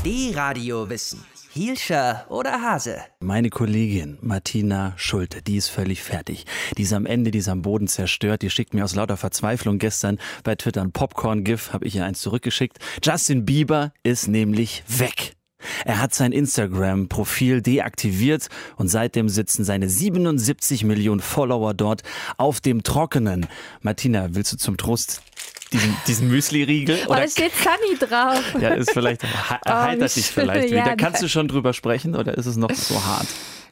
D-Radio Wissen. Hielscher oder Hase? Meine Kollegin Martina Schulte, die ist völlig fertig. Die ist am Ende, die ist am Boden zerstört. Die schickt mir aus lauter Verzweiflung gestern bei Twitter ein Popcorn-GIF, habe ich ihr eins zurückgeschickt. Justin Bieber ist nämlich weg. Er hat sein Instagram-Profil deaktiviert und seitdem sitzen seine 77 Millionen Follower dort auf dem Trockenen. Martina, willst du zum Trost diesen Müsli-Riegel? Oh, da steht Sunny drauf. Ja, ist vielleicht, erheitert dich vielleicht wieder. Kannst du schon drüber sprechen oder ist es noch so hart?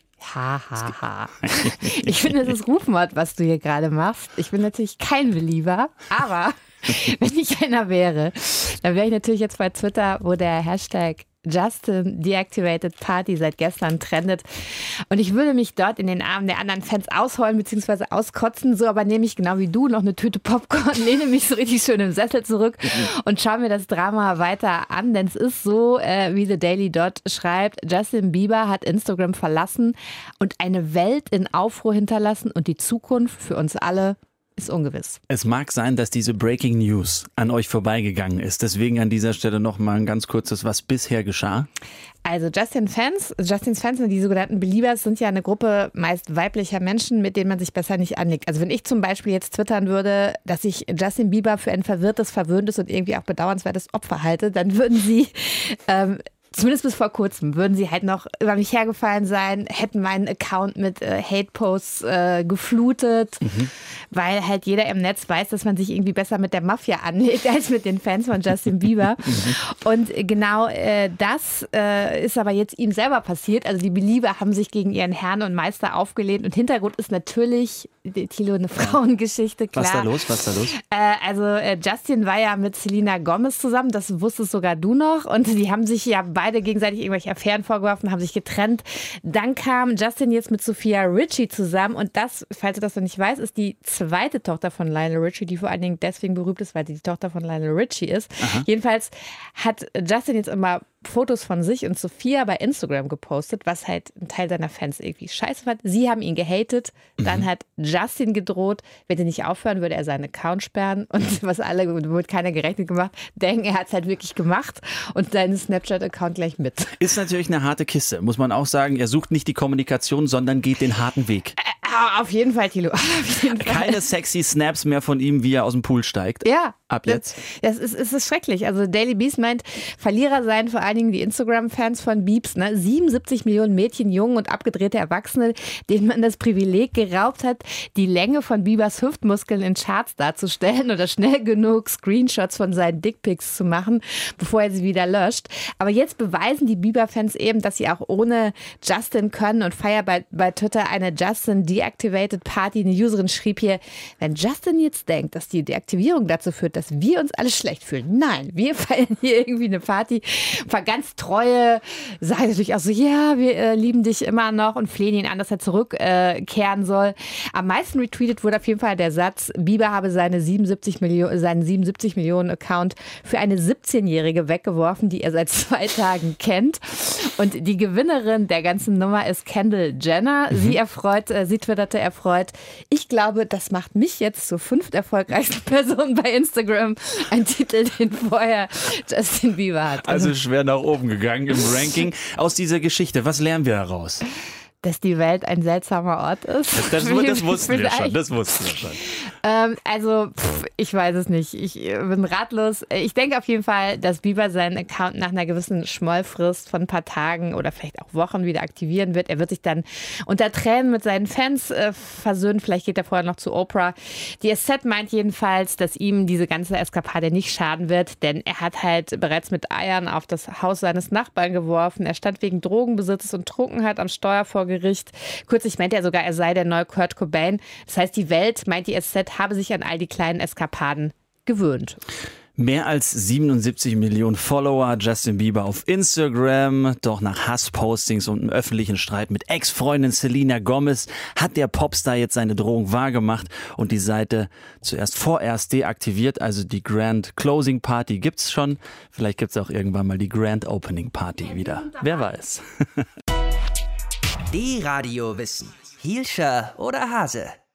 Ha. Ich finde, das ist Rufmord, was du hier gerade machst. Ich bin natürlich kein Believer, aber wenn ich einer wäre, dann wäre ich natürlich jetzt bei Twitter, wo der Hashtag Justin Deactivated Party seit gestern trendet. Und ich würde mich dort in den Armen der anderen Fans ausheulen bzw. auskotzen. So aber nehme ich genau wie du noch eine Tüte Popcorn, lehne mich so richtig schön im Sessel zurück und schaue mir das Drama weiter an. Denn es ist so, wie The Daily Dot schreibt, Justin Bieber hat Instagram verlassen und eine Welt in Aufruhr hinterlassen und die Zukunft für uns alle ist ungewiss. Es mag sein, dass diese Breaking News an euch vorbeigegangen ist. Deswegen an dieser Stelle noch mal ein ganz kurzes, was bisher geschah. Also Justins Fans und die sogenannten Beliebers sind ja eine Gruppe meist weiblicher Menschen, mit denen man sich besser nicht anlegt. Also wenn ich zum Beispiel jetzt twittern würde, dass ich Justin Bieber für ein verwirrtes, verwöhntes und irgendwie auch bedauernswertes Opfer halte, dann würden sie zumindest bis vor kurzem würden sie halt noch über mich hergefallen sein, hätten meinen Account mit Hate-Posts geflutet, weil halt jeder im Netz weiß, dass man sich irgendwie besser mit der Mafia anlegt als mit den Fans von Justin Bieber. Und genau das ist aber jetzt ihm selber passiert. Also die Belieber haben sich gegen ihren Herrn und Meister aufgelehnt und Hintergrund ist natürlich, Thilo, eine Frauengeschichte, klar. Was da los? Also Justin war ja mit Selena Gomez zusammen, das wusstest sogar du noch und die haben sich ja beide gegenseitig irgendwelche Affären vorgeworfen, haben sich getrennt. Dann kam Justin jetzt mit Sophia Richie zusammen und das, falls du das noch nicht weißt, ist die zweite Tochter von Lionel Richie, die vor allen Dingen deswegen berühmt ist, weil sie die Tochter von Lionel Richie ist. Aha. Jedenfalls hat Justin jetzt immer Fotos von sich und Sophia bei Instagram gepostet, was halt ein Teil seiner Fans irgendwie scheiße fand. Sie haben ihn gehatet. Dann hat Justin gedroht, wenn er nicht aufhören, würde er seinen Account sperren. Und was alle, wird keiner gerechnet gemacht, denken, er hat es halt wirklich gemacht und seinen Snapchat-Account gleich mit. Ist natürlich eine harte Kiste, muss man auch sagen. Er sucht nicht die Kommunikation, sondern geht den harten Weg. Auf jeden Fall, Thilo. Keine sexy Snaps mehr von ihm, wie er aus dem Pool steigt. Ja. Ab jetzt. Es ist schrecklich. Also Daily Beast meint, Verlierer seien vor allen Dingen die Instagram-Fans von Biebs. 77 Millionen Mädchen, Jungen und abgedrehte Erwachsene, denen man das Privileg geraubt hat, die Länge von Biebers Hüftmuskeln in Charts darzustellen oder schnell genug Screenshots von seinen Dickpics zu machen, bevor er sie wieder löscht. Aber jetzt beweisen die Bieber-Fans eben, dass sie auch ohne Justin können und feiern bei Twitter eine Justin Deactivated Party. Eine Userin schrieb hier, wenn Justin jetzt denkt, dass die Deaktivierung dazu führt, dass wir uns alle schlecht fühlen. Nein, wir feiern hier irgendwie eine Party. Ein paar ganz treue sagen natürlich auch so, ja, wir lieben dich immer noch und flehen ihn an, dass er zurückkehren soll. Am meisten retweetet wurde auf jeden Fall der Satz, Bieber habe seinen 77 Millionen Account für eine 17-Jährige weggeworfen, die er seit 2 Tagen kennt. Und die Gewinnerin der ganzen Nummer ist Kendall Jenner. Sie twitterte erfreut, ich glaube, das macht mich jetzt zur 5. erfolgreichsten Person bei Instagram. Ein Titel, den vorher Justin Bieber hat. Also schwer nach oben gegangen im Ranking. Aus dieser Geschichte, was lernen wir daraus? Dass die Welt ein seltsamer Ort ist. Das wussten wir schon. Ich weiß es nicht. Ich bin ratlos. Ich denke auf jeden Fall, dass Bieber seinen Account nach einer gewissen Schmollfrist von ein paar Tagen oder vielleicht auch Wochen wieder aktivieren wird. Er wird sich dann unter Tränen mit seinen Fans versöhnen. Vielleicht geht er vorher noch zu Oprah. Die SZ meint jedenfalls, dass ihm diese ganze Eskapade nicht schaden wird, denn er hat halt bereits mit Eiern auf das Haus seines Nachbarn geworfen. Er stand wegen Drogenbesitzes und Trunkenheit am Steuer vor Gericht. Kürzlich meinte er sogar, er sei der neue Kurt Cobain. Das heißt, die Welt, meint die SZ, habe sich an all die kleinen Eskapaden gewöhnt. Mehr als 77 Millionen Follower, Justin Bieber auf Instagram. Doch nach Hasspostings und einem öffentlichen Streit mit Ex-Freundin Selena Gomez hat der Popstar jetzt seine Drohung wahrgemacht und die Seite vorerst deaktiviert. Also die Grand Closing Party gibt's schon. Vielleicht gibt's auch irgendwann mal die Grand Opening Party wieder. Wer weiß. D-Radio Wissen. Hielscher oder Hase?